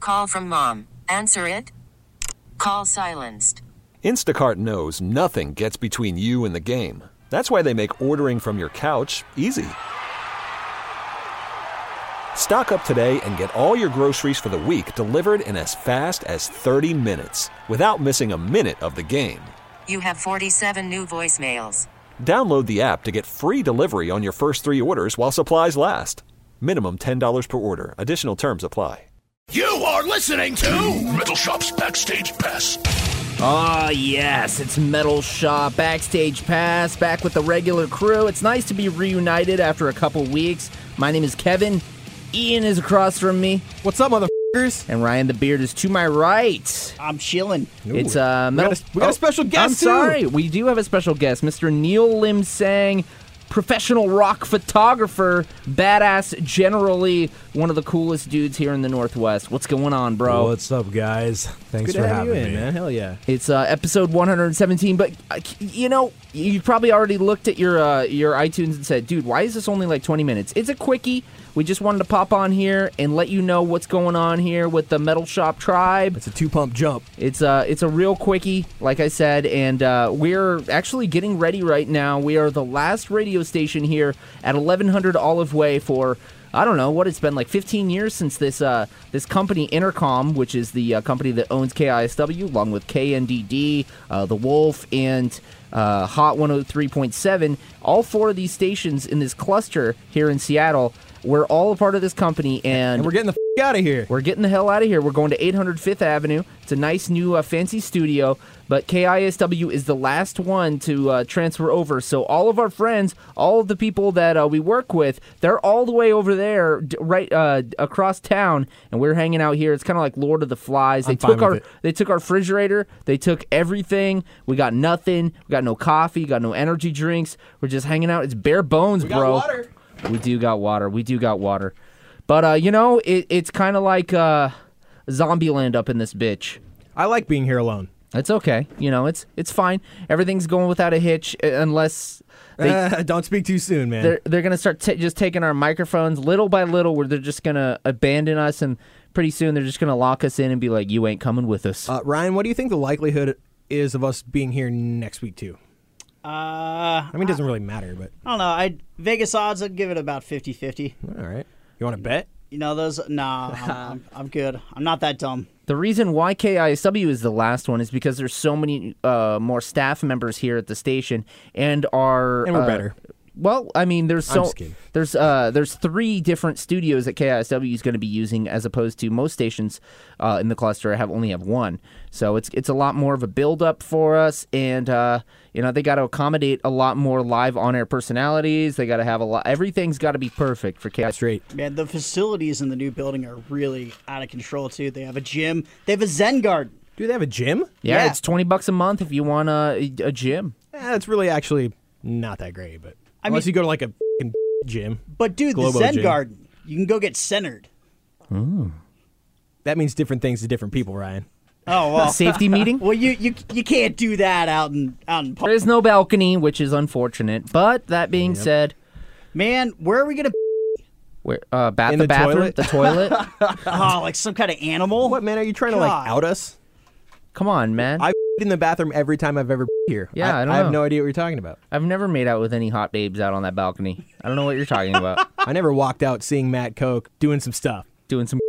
Call from mom. Answer it. Call silenced. Instacart knows nothing gets between you and the game. That's why they make ordering from your couch easy. Stock up today and get all your groceries for the week delivered in as fast as 30 minutes without missing a minute of the game. You have 47 new voicemails. Download the app to get free delivery on your first 3 orders while supplies last. Minimum $10 per order. Additional terms apply. You are listening to Metal Shop's Backstage Pass. Oh, yes, it's Metal Shop Backstage Pass, back with the regular crew. It's nice to be reunited after a couple weeks. My name is Kevin. Ian is across from me. What's up, motherfuckers? And Ryan the Beard is to my right. I'm chilling. It's Metal... We got a special guest, I'm too. sorry. We do have a special guest, Mr. Neil Lim Sang, professional rock photographer, badass, generally one of the coolest dudes here in the Northwest. What's going on, bro? What's up, guys? Thanks Good for to have you having in, me. man. Hell yeah. It's episode 117, but you probably already looked at your iTunes and said, dude, why is this only like 20 minutes? It's a quickie. We just wanted to pop on here and let you know what's going on here with the Metal Shop Tribe. It's a 2-pump jump. It's a real quickie, like I said, and we're actually getting ready right now. We are the last radio station here at 1100 Olive Way for, I don't know, what it's been like 15 years since this company, Intercom, which is the company that owns KISW, along with KNDD, The Wolf, and Hot 103.7. All 4 of these stations in this cluster here in Seattle, we're all a part of this company, and we're getting the out of here. We're getting the hell out of here. We're going to 800 Fifth Avenue. It's a nice new fancy studio, but KISW is the last one to transfer over. So all of our friends, all of the people that we work with, they're all the way over there, right across town, and we're hanging out here. It's kind of like Lord of the Flies. They took our refrigerator. They took everything. We got nothing. We got no coffee. Got no energy drinks. We're just hanging out. It's bare bones, bro. Got water. We do got water. But, it's kind of like Zombieland up in this bitch. I like being here alone. It's okay. It's fine. Everything's going without a hitch unless they... Don't speak too soon, man. They're going to start just taking our microphones little by little, where they're just going to abandon us, and pretty soon they're just going to lock us in and be like, you ain't coming with us. Ryan, what do you think the likelihood is of us being here next week, too? I mean, it doesn't really matter, but... I don't know. Vegas odds, I'd give it about 50-50. All right. You want to bet? I'm good. I'm not that dumb. The reason why KISW is the last one is because there's so many more staff members here at the station, and we're better. Well, I mean, there's 3 different studios that KISW is going to be using, as opposed to most stations in the cluster only have 1. So it's a lot more of a build up for us, and they got to accommodate a lot more live on air personalities. They got to have everything's got to be perfect for KISW. Straight. Man, the facilities in the new building are really out of control too. They have a gym. They have a Zen garden. Do they have a gym? Yeah. It's $20 a month if you want a gym. It's really actually not that great, but unless you go to like a gym. But dude, Globo the Zen gym. garden, you can go get centered. That means different things to different people, Ryan. Oh well, A safety meeting. well you can't do that out in public. There is no balcony, which is unfortunate. But that being said, Man, where are we gonna? where In the the bathroom, toilet? the toilet. Oh, like some kind of animal? What, man? Are you trying to like God. out us? Come on, man. I in the bathroom every time I've ever here. Yeah, I don't I have know. no idea what you're talking about. I've never made out with any hot babes out on that balcony. I don't know what you're talking about. I never walked out seeing Matt Koch doing some stuff. Doing some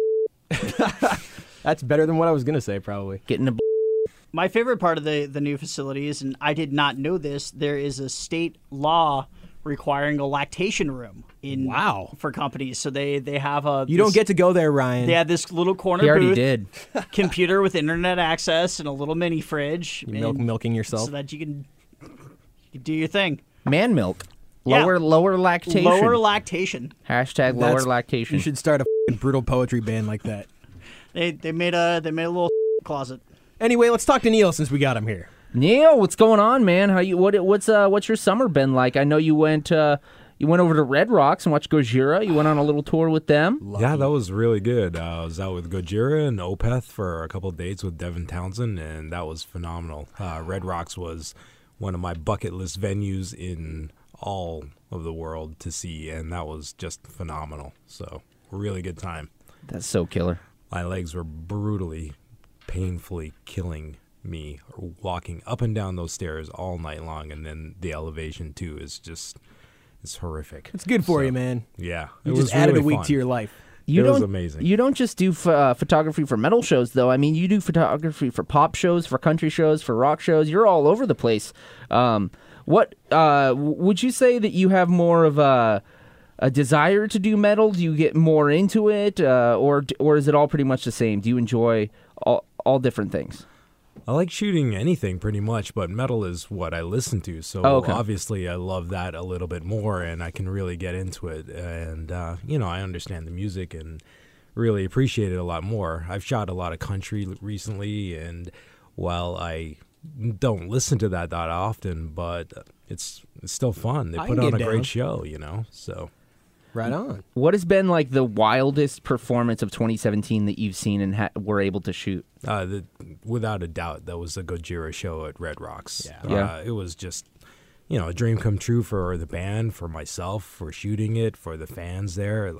That's better than what I was gonna say, probably. getting a. My favorite part of the new facilities, and I did not know this, there is a state law requiring a lactation room for companies. So they have a... You don't get to go there, Ryan. They have this little corner He already booth, did. computer with internet access, and a little mini fridge. Milking yourself. So that you can do your thing. Man milk. Yeah. Lower lactation. Lower lactation. Hashtag lower lactation. You should start a brutal poetry band like that. They made a little closet. Anyway, let's talk to Neil since we got him here. Neil, what's going on, man? What's your summer been like? I know you went over to Red Rocks and watched Gojira. You went on a little tour with them. Yeah, that was really good. I was out with Gojira and Opeth for a couple of dates with Devin Townsend, and that was phenomenal. Red Rocks was one of my bucket list venues in all of the world to see, and that was just phenomenal. So, really good time. That's so killer. my legs were brutally, painfully killing me walking up and down those stairs all night long, and then the elevation too is just it's horrific. It's good for you, man. Yeah, You it just was added really a week fun. to your life. You It don't, was amazing. You don't just do photography for metal shows, though. I mean, you do photography for pop shows, for country shows, for rock shows. You're all over the place. What would you say that you have more of a desire to do metal? Do you get more into it, or is it all pretty much the same? Do you enjoy all different things? I like shooting anything pretty much, but metal is what I listen to. So obviously I love that a little bit more, and I can really get into it. And, I understand the music and really appreciate it a lot more. I've shot a lot of country recently, and while I don't listen to that often, but it's still fun. They I put can on get a down. great show, so. Right on. What has been like the wildest performance of 2017 that you've seen and were able to shoot? Without a doubt, that was the Gojira show at Red Rocks. Yeah. It was just, a dream come true for the band, for myself, for shooting it, for the fans there.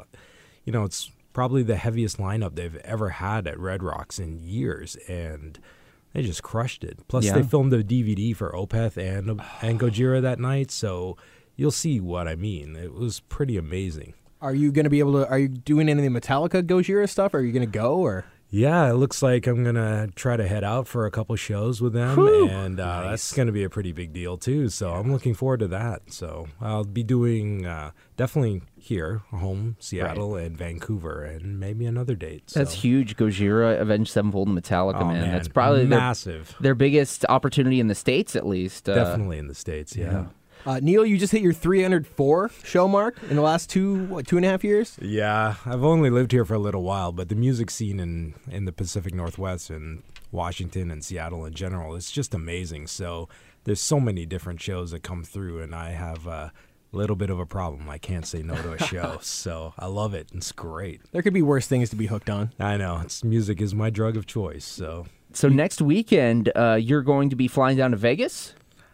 It's probably the heaviest lineup they've ever had at Red Rocks in years, and they just crushed it. Plus, they filmed a DVD for Opeth and Gojira that night, so you'll see what I mean. It was pretty amazing. Are you going to be able to? Are you doing any of the Metallica Gojira stuff? Are you going to go or? Yeah, it looks like I'm going to try to head out for a couple shows with them, and that's going to be a pretty big deal, too. So I'm looking forward to that. So I'll be doing definitely here, home, Seattle, and Vancouver, and maybe another date. That's so. huge. Gojira, Avenged Sevenfold, and Metallica, Oh, man. That's probably massive. Their biggest opportunity in the States, at least. Definitely in the States, yeah. Neil, you just hit your 304 show mark in the last 2.5 years? Yeah, I've only lived here for a little while, but the music scene in the Pacific Northwest and Washington and Seattle in general, it's just amazing. So there's so many different shows that come through, and I have a little bit of a problem. I can't say no to a show, so I love it. It's great. There could be worse things to be hooked on. I know. Music is my drug of choice, so. So next weekend, you're going to be flying down to Vegas?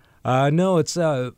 No, it's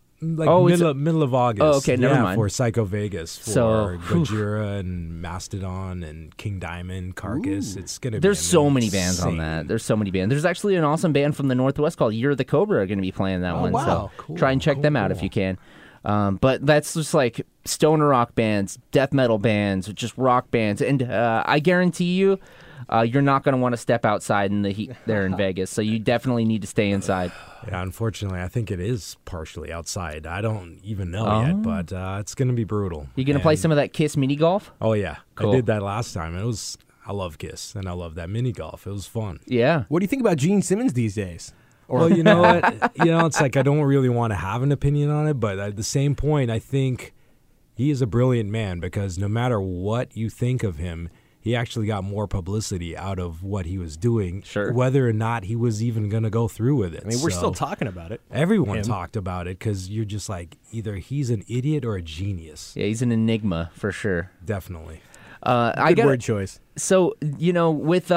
middle of August. Oh, okay, never mind. For Psycho Vegas, for So, Gojira and Mastodon and King Diamond, Carcass. It's gonna be. There's so many bands on that. There's so many bands. There's actually an awesome band from the Northwest called Year of the Cobra going to be playing that one. Wow. So try and check them out if you can. But that's just like stoner rock bands, death metal bands, just rock bands. And I guarantee you, you're not going to want to step outside in the heat there in Vegas. So you definitely need to stay inside. Yeah, unfortunately, I think it is partially outside. I don't even know yet, but it's going to be brutal. You going to play some of that Kiss mini golf? Oh, yeah. Cool. I did that last time. I love Kiss, and I love that mini golf. It was fun. Yeah. What do you think about Gene Simmons these days? Well, you know what? It's like I don't really want to have an opinion on it, but at the same point, I think he is a brilliant man because no matter what you think of him, he actually got more publicity out of what he was doing, whether or not he was even going to go through with it. I mean, we're still talking about it. Everyone talked about it because you're just like, either he's an idiot or a genius. Yeah, he's an enigma for sure. Definitely. Good word choice. So, with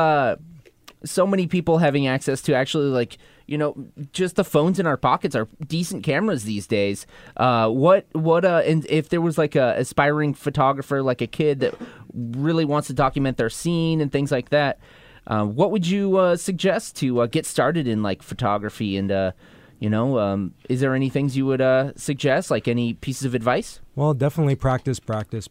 so many people having access to actually just the phones in our pockets are decent cameras these days. And if there was like a aspiring photographer, like a kid that really wants to document their scene and things like that, what would you suggest to get started in like photography? And is there any things you would suggest, like any pieces of advice? Well, definitely practice,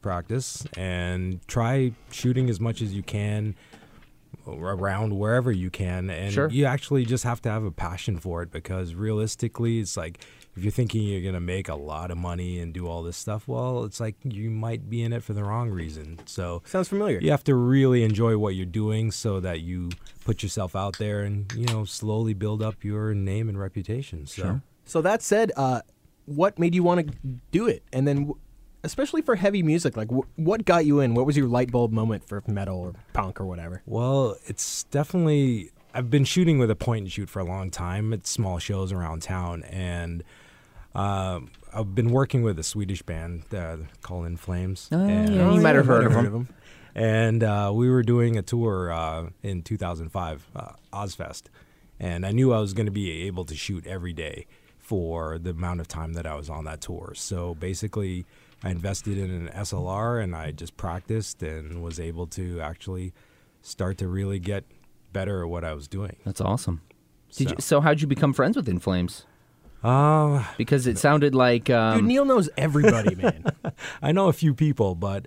and try shooting as much as you can around wherever you can, and you actually just have to have a passion for it, because realistically it's like if you're thinking you're going to make a lot of money and do all this stuff, well, it's like you might be in it for the wrong reason. So sounds familiar. You have to really enjoy what you're doing so that you put yourself out there and slowly build up your name and reputation. So that said, what made you want to do it? And then especially for heavy music, like what got you in? What was your light bulb moment for metal or punk or whatever? Well, it's definitely, I've been shooting with a point and shoot for a long time at small shows around town, and I've been working with a Swedish band called In Flames. You might have heard of them. And we were doing a tour in 2005, Ozfest, and I knew I was going to be able to shoot every day for the amount of time that I was on that tour. So basically, I invested in an SLR, and I just practiced and was able to actually start to really get better at what I was doing. That's awesome. So how'd you become friends with In Flames? Uh, Because it sounded like Dude, Neil knows everybody, man. I know a few people, but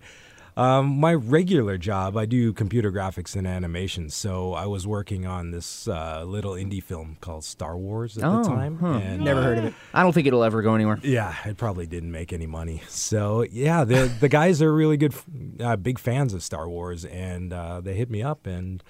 my regular job, I do computer graphics and animation. So I was working on this little indie film called Star Wars at the time. And, Never heard of it. I don't think it'll ever go anywhere. Yeah, it probably didn't make any money. So yeah, the guys are really good, big fans of Star Wars, and they hit me up, and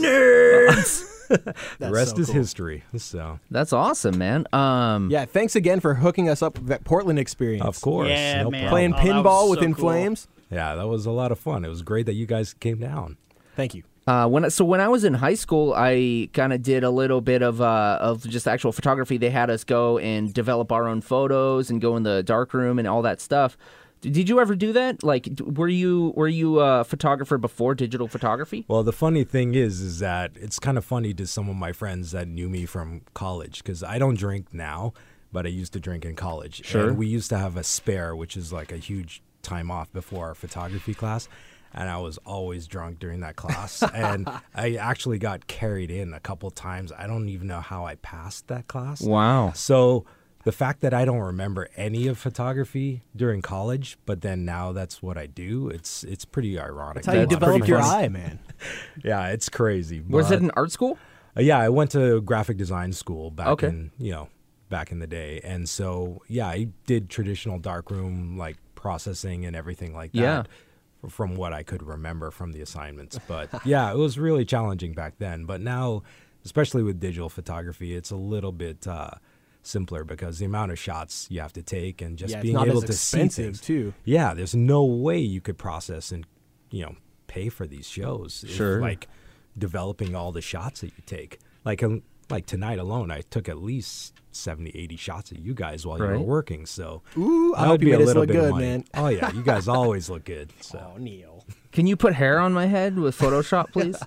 Nerds. the rest so is cool. history. So That's awesome, man. Yeah, thanks again for hooking us up with that Portland experience. of course, Yeah, no man. problem. Playing Oh, that was pinball with so In cool. Flames. Yeah, that was a lot of fun. It was great that you guys came down. Thank you. When I was in high school, I kind of did a little bit of just actual photography. They had us go and develop our own photos and go in the dark room and all that stuff. Did you ever do that? Like, were you a photographer before digital photography? Well, the funny thing is that it's kind of funny to some of my friends that knew me from college, because I don't drink now, but I used to drink in college. Sure. And we used to have a spare, which is like a huge time off before our photography class. And I was always drunk during that class. And I actually got carried in a couple times. I don't even know how I passed that class. Wow. So the fact that I don't remember any of photography during college, but then now that's what I do, it's pretty ironic. That's how you That's develop pretty your funny. eye, man. Yeah, it's crazy. Was but- it an art school? yeah, I went to graphic design school back Okay. back in the day. And so, yeah, I did traditional darkroom like processing and everything like that. Yeah. From what I could remember from the assignments. But yeah, it was really challenging back then. But now, especially with digital photography, it's a little bit simpler because the amount of shots you have to take and just Yeah, it's being not able as to see expensive, things. too. Yeah, there's no way you could process and pay for these shows. Sure. Like developing all the shots that you take. Like tonight alone, I took at least 70, 80 shots of you guys while you were Right. working. So Ooh, I that hope would you be a made us little look bit of good, money. man. Oh yeah, you guys always look good. So Oh, Neil. Can you put hair on my head with Photoshop, please?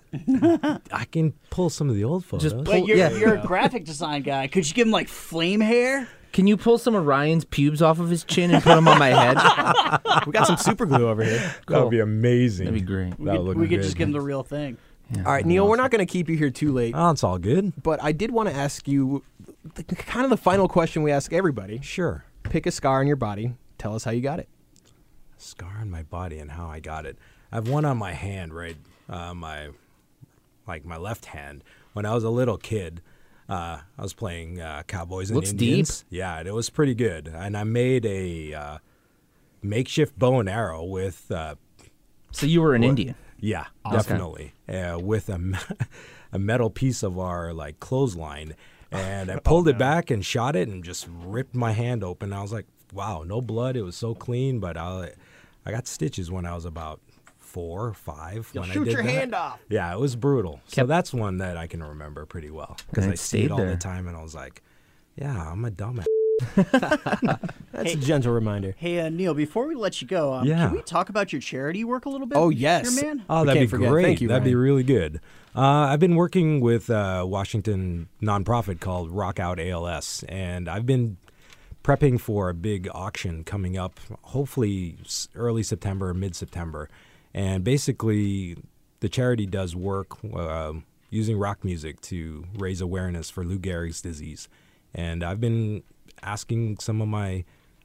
I can pull some of the old photos. Just But you're, Yeah. you're a graphic design guy. Could you give him like flame hair? Can you pull some of Ryan's pubes off of his chin and put them on my head? We got some super glue over here. That would be amazing. That'd be great. That would look We could good. just give him the real thing. All right, Neil, we're not going to keep you here too late, Oh, it's all good. but I did want to ask you kind of the final question we ask everybody. Sure. Pick a scar on your body. Tell us how you got it. Scar on my body and how I got it. I have one on my hand, right? My left hand. When I was a little kid, I was playing Cowboys and Looks Indians. Yeah, and it was pretty good. And I made a makeshift bow and arrow with So you were an Indian. yeah, definitely. With a metal piece of our like clothesline, and I pulled it back and shot it and just ripped my hand open. I was like, wow, no blood. It was so clean, but I got stitches when I was about 4 or 5. You'll when shoot I did your that. hand off. Yeah, it was brutal. So that's one that I can remember pretty well because And I it see it stayed all there. the time, and I was like, yeah, I'm a dumbass. That's a gentle reminder. Hey, Neil, before we let you go, Yeah. can we talk about your charity work a little bit? Oh, yes. Here, man? Oh, We that'd can't be forget. great. Thank you, That'd be Ryan. really good. I've been working with a Washington nonprofit called Rock Out ALS, and I've been prepping for a big auction coming up, hopefully early September, mid-September. And basically, the charity does work using rock music to raise awareness for Lou Gehrig's disease. And I've been asking some of my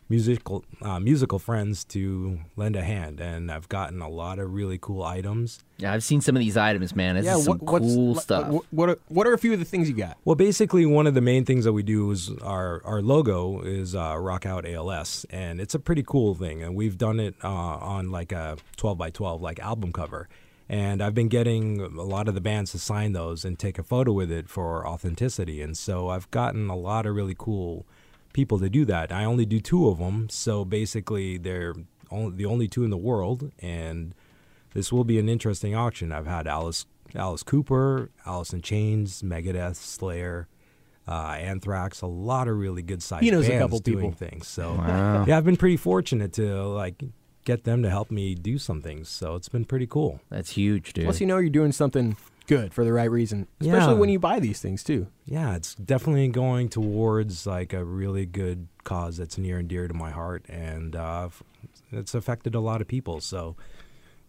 musical friends to lend a hand, and I've gotten a lot of really cool items. Yeah, I've seen some of these items, man. This is some cool stuff. What are a few of the things you got? Well, basically, one of the main things that we do is our logo is Rock Out ALS, and it's a pretty cool thing. And we've done it on like a 12x12 like album cover. And I've been getting a lot of the bands to sign those and take a photo with it for authenticity. And so I've gotten a lot of really cool people to do that. I only do 2 of them, so basically they're the only 2 in the world. And this will be an interesting auction. I've had Alice Cooper, Alice in Chains, Megadeth, Slayer, Anthrax, a lot of really good sized He knows bands a couple doing people. things. So Wow. yeah, I've been pretty fortunate to like get them to help me do some things. So it's been pretty cool. That's huge, dude. Plus, you know you're doing something good for the right reason, especially Yeah. when you buy these things too. Yeah, it's definitely going towards like a really good cause that's near and dear to my heart, and it's affected a lot of people. So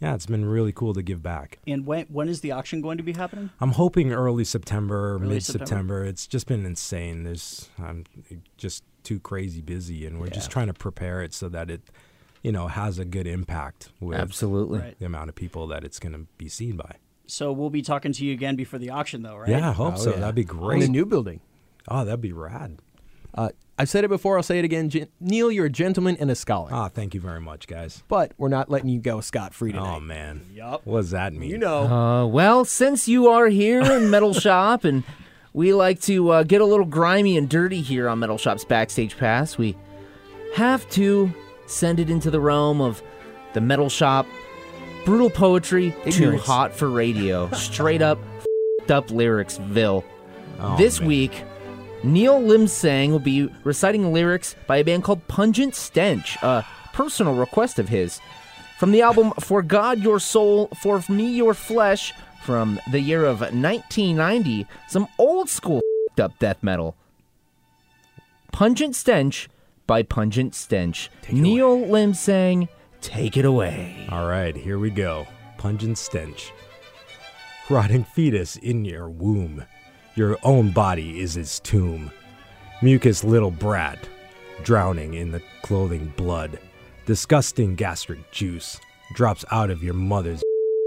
Yeah, it's been really cool to give back. And when is the auction going to be happening? I'm hoping early September, Early mid-September. It's just been insane. I'm just too crazy busy, and we're just trying to prepare it so that it, has a good impact with Absolutely. the amount of people that it's going to be seen by. So we'll be talking to you again before the auction, though, right? Yeah, I hope so. yeah. That'd be In great. the new building. Oh, that'd be rad. I've said it before, I'll say it again. Neil, you're a gentleman and a scholar. Ah, thank you very much, guys. But we're not letting you go scot-free tonight. Oh, man. Yup. What does that mean? You know. Well, since you are here in Metal Shop, and we like to get a little grimy and dirty here on Metal Shop's Backstage Pass, we have to send it into the realm of the Metal Shop brutal poetry too Ignorance. hot for radio. Straight up, f***ed up lyricsville. Oh, This man. week, Neil Lim Sang will be reciting lyrics by a band called Pungent Stench, a personal request of his. From the album For God Your Soul, For Me Your Flesh, from the year of 1990, some old school f***ed up death metal. Pungent Stench by Pungent Stench. Neil Lim Sang, take it away. All right, here we go. Pungent stench. Rotting fetus in your womb. Your own body is its tomb. Mucus little brat, drowning in the clothing blood. Disgusting gastric juice drops out of your mother's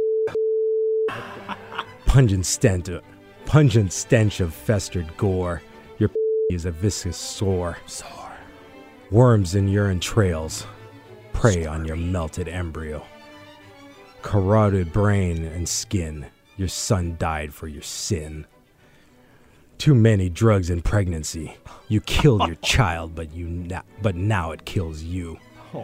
pungent stench of festered gore. Your is a viscous sore. Worms in your entrails prey on your melted embryo. Corroded brain and skin. Your son died for your sin. Too many drugs in pregnancy. You killed your child, but now it kills you.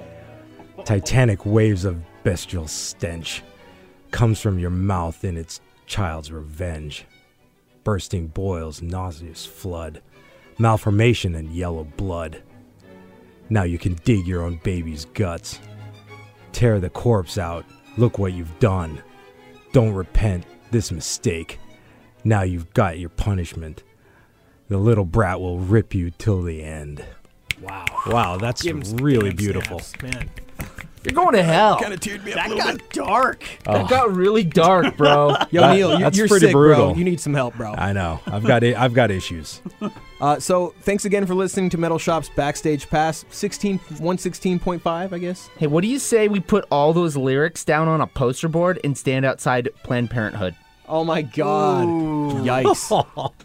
Titanic waves of bestial stench comes from your mouth in its child's revenge. Bursting boils, nauseous flood, malformation and yellow blood. Now you can dig your own baby's guts. Tear the corpse out. Look what you've done. Don't repent this mistake. Now you've got your punishment. The little brat will rip you till the end. Wow, that's really beautiful. Man. You're going to hell. Kind of teared me up a That little got bit. dark. That got really dark, bro. Yo, Neil, that's you're pretty sick, brutal. bro. You need some help, bro. I know. I've got issues. So thanks again for listening to Metal Shop's Backstage Pass 116.5, I guess. Hey, what do you say we put all those lyrics down on a poster board and stand outside Planned Parenthood? Oh my God. Yikes.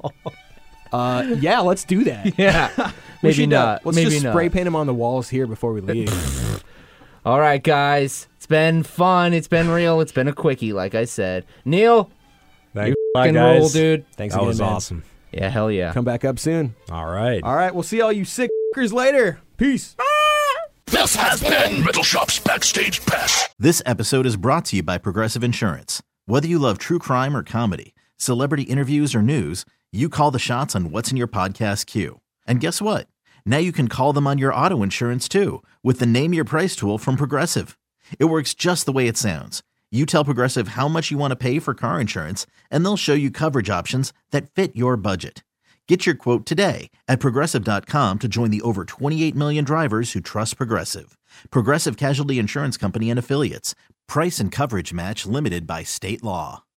Yeah, let's do that. Yeah. We Maybe should, not. Let's Maybe just not. spray paint them on the walls here before we leave. All right, guys. It's been fun. It's been real. It's been a quickie, like I said. Neil, Thanks, fucking guys. roll, dude. Thanks That again, was man. awesome. Yeah, hell yeah. Come back up soon. All right. All right, we'll see all you sick f***ers later. Peace. This has been Metal Shop's Backstage Pass. This episode is brought to you by Progressive Insurance. Whether you love true crime or comedy, celebrity interviews or news, you call the shots on what's in your podcast queue. And guess what? Now you can call them on your auto insurance too with the Name Your Price tool from Progressive. It works just the way it sounds. You tell Progressive how much you want to pay for car insurance, and they'll show you coverage options that fit your budget. Get your quote today at Progressive.com to join the over 28 million drivers who trust Progressive. Progressive Casualty Insurance Company and Affiliates. Price and coverage match limited by state law.